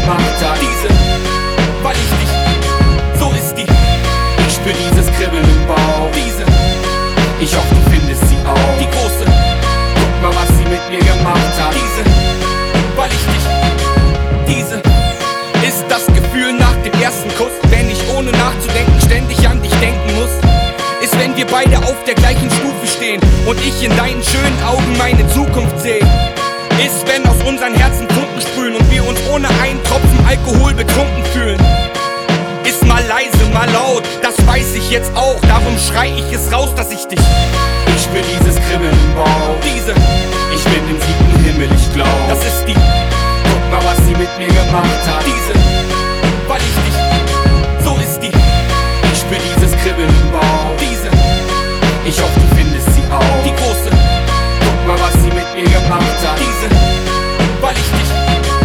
gemacht hat. Diese, weil ich dich, so ist die. Ich spür dieses Kribbeln im Bauch. Diese, ich hoffe du findest sie auch. Die große, guck mal was sie mit mir gemacht hat. Diese, weil ich dich, diese ist das Gefühl nach dem ersten Kuss, wenn ich ohne nachzudenken ständig an dich denken muss. Ist, wenn wir beide auf der gleichen Stufe stehen und ich in deinen schönen Augen meine Zukunft sehe. Ist, wenn aus unseren Herzen Funken sprühen und wir uns ohne einen Tropfen Alkohol betrunken fühlen. Ist mal leise, mal laut, das weiß ich jetzt auch, darum schrei ich es raus, dass ich dich. Ich spür dieses Kribbeln im Bauch. Diese, ich bin im 7. Himmel, ich glaub, das ist die. Guck mal, was sie mit mir gemacht hat. Diese, weil ich dich, so ist die. Ich spür dieses Kribbeln im Bauch. Diese, ich hoffe du findest sie auch. Die große, guck mal, was sie mit mir gemacht hat. Diese, weil ich dich,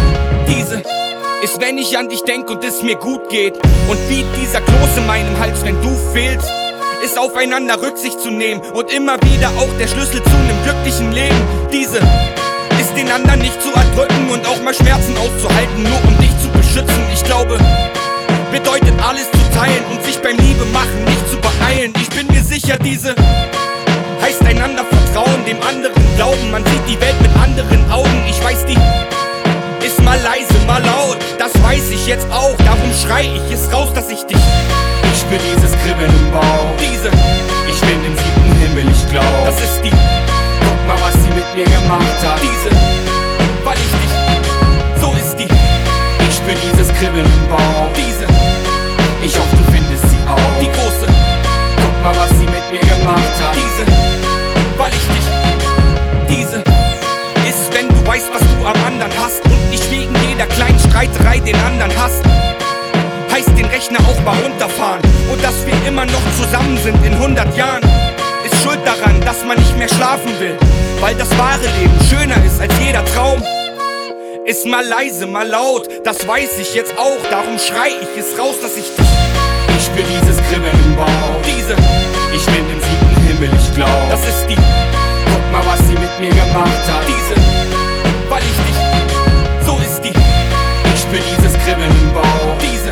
diese ist, wenn ich an dich denk und es mir gut geht. Und wie dieser Kloß in meinem Hals, wenn du fehlst. Ist aufeinander Rücksicht zu nehmen und immer wieder auch der Schlüssel zu einem glücklichen Leben. Diese ist den anderen nicht zu erdrücken und auch mal Schmerzen auszuhalten, nur um dich zu beschützen. Ich glaube, bedeutet alles zu teilen und sich beim Liebe machen nicht zu beeilen. Ich bin mir sicher, diese heißt einander vertrauen, dem anderen glauben. Man sieht die Welt mit anderen Augen. Ich weiß, die ist mal leise, mal laut, das weiß ich jetzt auch, darum schrei ich es raus, dass ich dich. Ich spür dieses Kribbeln im Bauch. Diese, ich bin im 7. Himmel, ich glaub, das ist die. Guck mal, was sie mit mir gemacht hat. Diese, weil ich dich, so ist die. Ich spür dieses Kribbeln im Bauch. Diese, ich hoffe du findest sie auch. Die große, guck mal, was sie mit mir gemacht hat. Diese, weil ich dich, diese ist, wenn du weißt, was du am anderen hast und nicht wegen jeder kleinen Streiterei den anderen hast. Heißt den Rechner auch mal runterfahren und dass wir immer noch zusammen sind in 100 Jahren. Ist schuld daran, dass man nicht mehr schlafen will, weil das wahre Leben schöner ist als jeder Traum. Ist mal leise, mal laut, das weiß ich jetzt auch, darum schrei ich es raus, dass ich dich. Ich spür dieses Kribbeln im Bauch. Diese, ich bin im 7. Himmel, ich glaub, das ist die. Guck mal, was sie mit mir gemacht hat. Diese, weil ich dich, so ist die. Ich spür dieses Kribbeln im Bauch. Diese,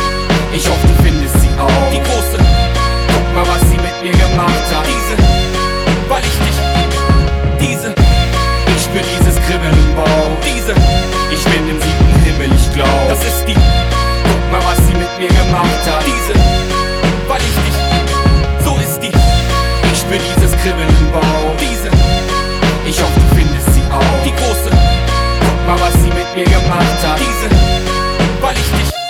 ich hoffe du findest sie auch. Die große, guck mal, was sie mit mir gemacht hat. Diese, weil ich dich, diese, ich spür dieses Kribbeln im Bauch. Diese, ich bin im 7. Himmel, ich glaub, das ist die. Guck mal, was sie mit mir gemacht hat. Diese, weil ich dich, so ist die. Ich spür dieses Kribbeln im Bauch. Diese, ich hoffe du findest sie auch. Die große, guck mal, was sie mit mir gemacht hat. Diese, weil ich dich